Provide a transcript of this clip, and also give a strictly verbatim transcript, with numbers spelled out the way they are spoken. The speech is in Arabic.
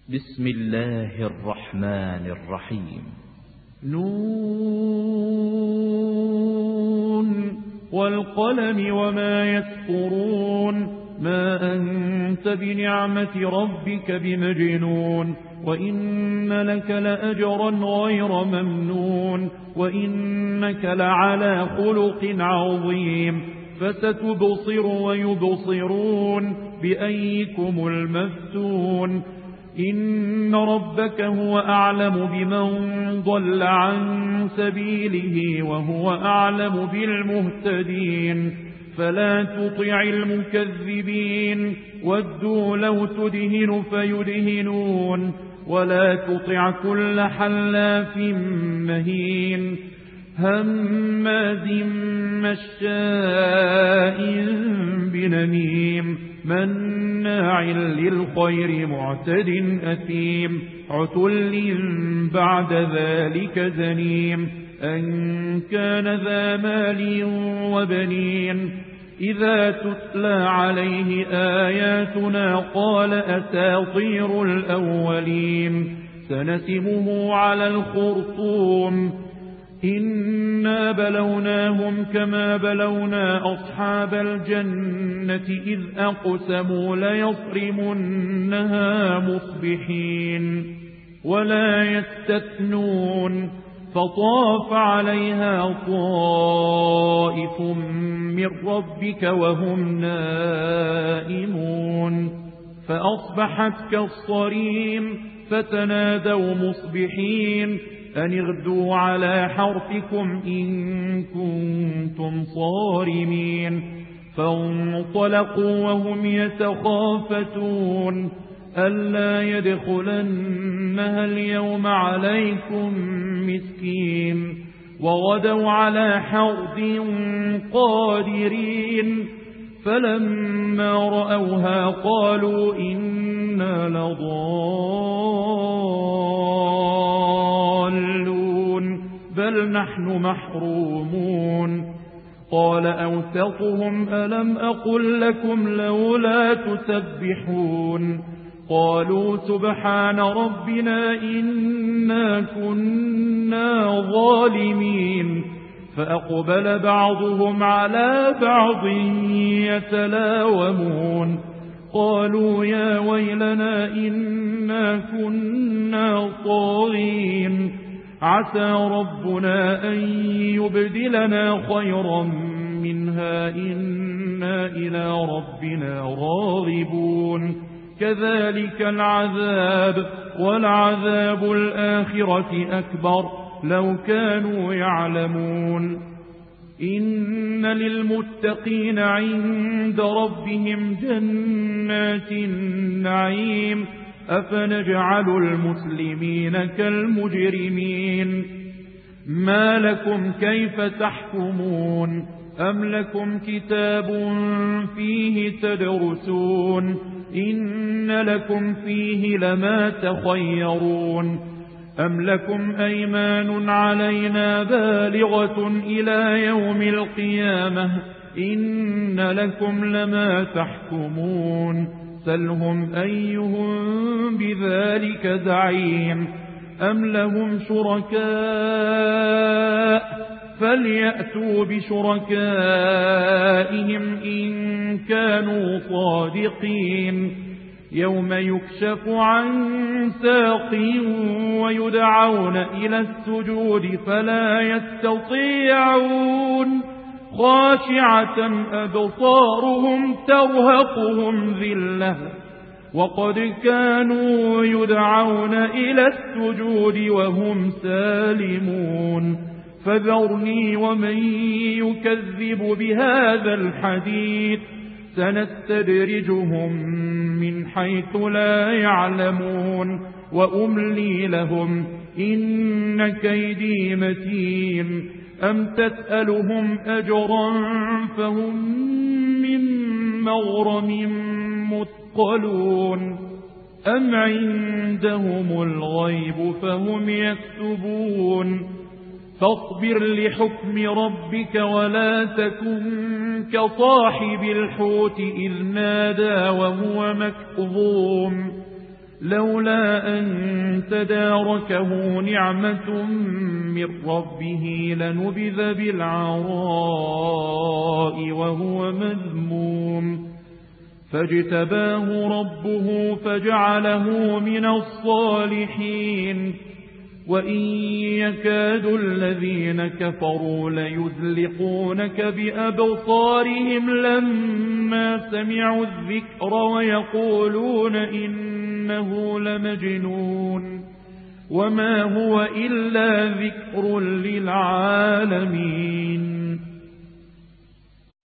بسم الله الرحمن الرحيم. نون والقلم وما يسطرون ما أنت بنعمة ربك بمجنون وإن لك لأجرا غير ممنون وإنك لعلى خلق عظيم فستبصر ويبصرون بأيكم المفتون إن ربك هو أعلم بمن ضل عن سبيله وهو أعلم بالمهتدين فلا تطع المكذبين ودوا لو تدهن فيدهنون ولا تطع كل حلاف مهين هماز مشاء بنميم مناع للخير معتد أثيم عتل بعد ذلك زنيم أن كان ذا مال وبنين إذا تتلى عليه آياتنا قال أساطير الأولين سنسمه على الخرطوم إنا بلوناهم كما بلونا أصحاب الجنة إذ أقسموا ليصرمنها مصبحين ولا يستثنون فطاف عليها طائف من ربك وهم نائمون فأصبحت كالصريم فتنادوا مصبحين أن اغدوا على حرثكم إن كنتم صارمين فانطلقوا وهم يتخافتون ألا يدخلنها اليوم عليكم مسكين وغدوا على حرد قادرين فلما رأوها قالوا إنا لضالون بل نحن محرومون قال أوسطهم ألم أقل لكم لولا تسبحون قالوا سبحان ربنا إنا كنا ظالمين فأقبل بعضهم على بعض يتلاومون قالوا يا ويلنا إنا كنا طاغين عسى ربنا أن يبدلنا خيرا منها إنا إلى ربنا راغبون كذلك العذاب والعذاب الآخرة أكبر لو كانوا يعلمون إن للمتقين عند ربهم جنات النعيم أفنجعل المسلمين كالمجرمين ما لكم كيف تحكمون أم لكم كتاب فيه تدرسون إن لكم فيه لما تخيرون أم لكم أيمان علينا بالغة إلى يوم القيامة إن لكم لما تحكمون سلهم أيهم بذلك زعيم أم لهم شركاء فليأتوا بشركائهم إن كانوا صادقين يوم يكشف عن ساق ويدعون إلى السجود فلا يستطيعون خاشعة أبصارهم ترهقهم ذلة وقد كانوا يدعون إلى السجود وهم سالمون فذرني ومن يكذب بهذا الحديث سنستدرجهم من حيث لا يعلمون وأملي لهم إن كيدي متين أم تسألهم أجرا فهم من مغرم مثقلون أم عندهم الغيب فهم يكتبون فاصبر لحكم ربك ولا تكن كصاحب الحوت إذ نادى وهو مكظوم لولا أن تداركه نعمة من ربه لنبذ بالعراء وهو مذموم فاجتباه ربه فجعله من الصالحين وإن يكاد الذين كفروا ليزلقونك بأبصارهم لما سمعوا الذكر ويقولون إنه لمجنون وما هو إلا ذكر للعالمين